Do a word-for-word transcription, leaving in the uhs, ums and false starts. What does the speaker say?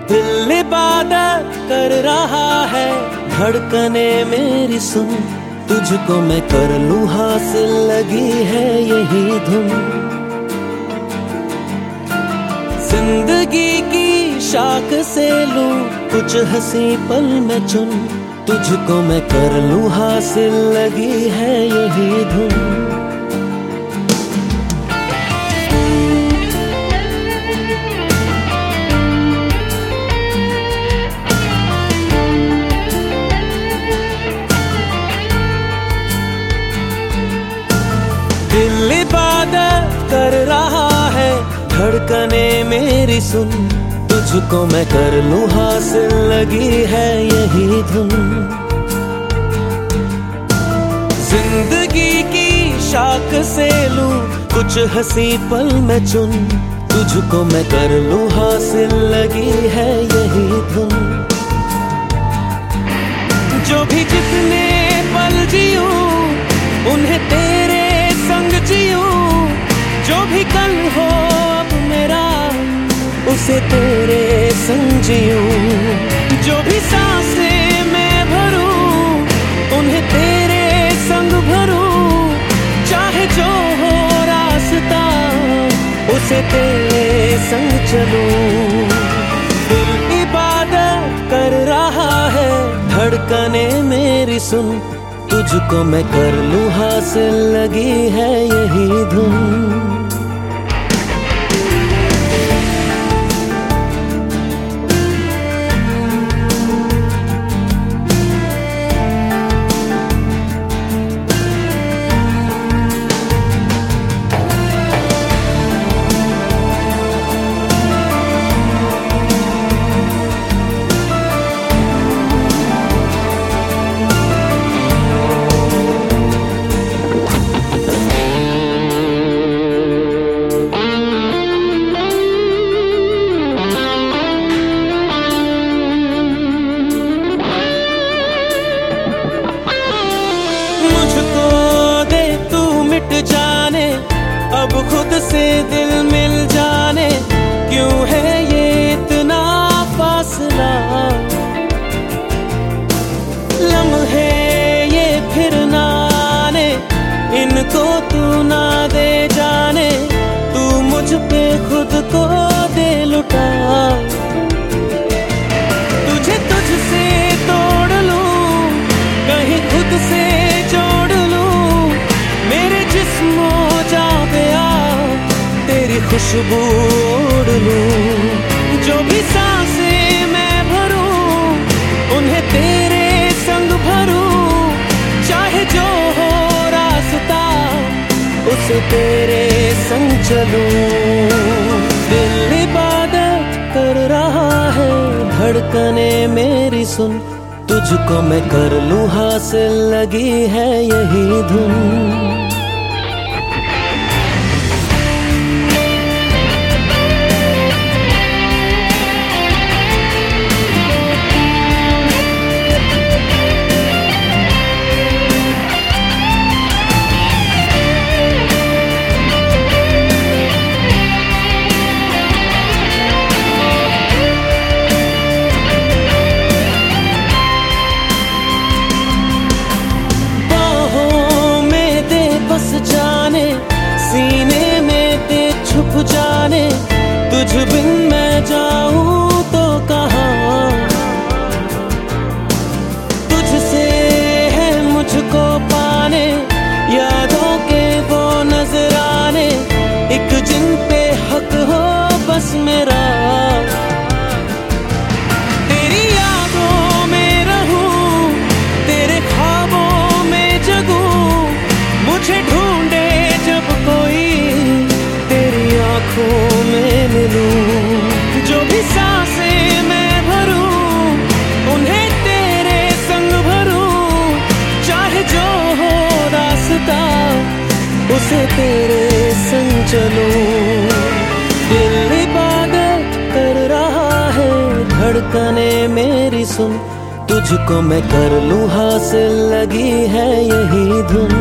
दिल इबादत कर रहा है, धड़कने मेरी सुन, तुझको मैं कर लूं हासिल, लगी है यही धुन। जिंदगी की शाख से लूं कुछ हंसी पल में चुन, तुझको मैं कर लूं हासिल, लगी है यही धुन। दिल इबादत कर रहा है, धड़कने मेरी सुन, तुझको मैं कर लूं हासिल, लगी है यही धुन। जिंदगी की शाख से लूं कुछ हंसी पल में चुन, तुझको मैं कर लूं हासिल, लगी है यही धुन। जो भी जितने पल जियूं उन्हें तेरे संग जियूं, जो भी कल हो अब मेरा उसे तेरे संग जियूं। जो भी सांसें मैं भरूं उन्हें तेरे संग भरूं, चाहे जो हो रास्ता उसे तेरे संग चलूं। दिल इबादत कर रहा है, धड़कने मेरी सुन, तुझको मैं कर लूं हासिल, लगी है यही धुन। जाने अब खुद से दिल मिल जाने, क्यों है ये इतना फासला। लम्हे ये फिर ना आने, इनको तू ना दे जाने, तू मुझ पे खुद को दे लुटा। तुझे तुझसे तोड़ लूं, कहीं खुद से जोड़ लूं, मेरे जिस्मो जा गया तेरी खुशबू ओढ़ लूं। जो भी सांसें मैं भरूं उन्हें तेरे संग भरूं, चाहे जो हो रास्ता उसे तेरे संग चलूं। दिल इबादत कर रहा है, धड़कने मेरी सुन, तुझको मैं कर लूं हासिल, लगी है यही धुन। जाने सीने में ते छुप जाने, तुझ बिन मैं जाऊं तो कहां। तुझसे है मुझको पाने, यादों के वो नजराने, एक जिन पे हक हो बस मेरा। तेरी यादों में रहूं, तेरे ख्वाबों में जगूं, मुझे ढूंढे जब कोई तेरी आंखों में मिलूं। जो भी सांसें मैं भरूं उन्हें तेरे संग भरूं, चाहे जो हो रास्ता उसे तेरे संग चलूं। दिल इबादत कर रहा है, धड़कने मेरी सुन, तुझको मैं कर लूं हासिल, लगी है यही धुन।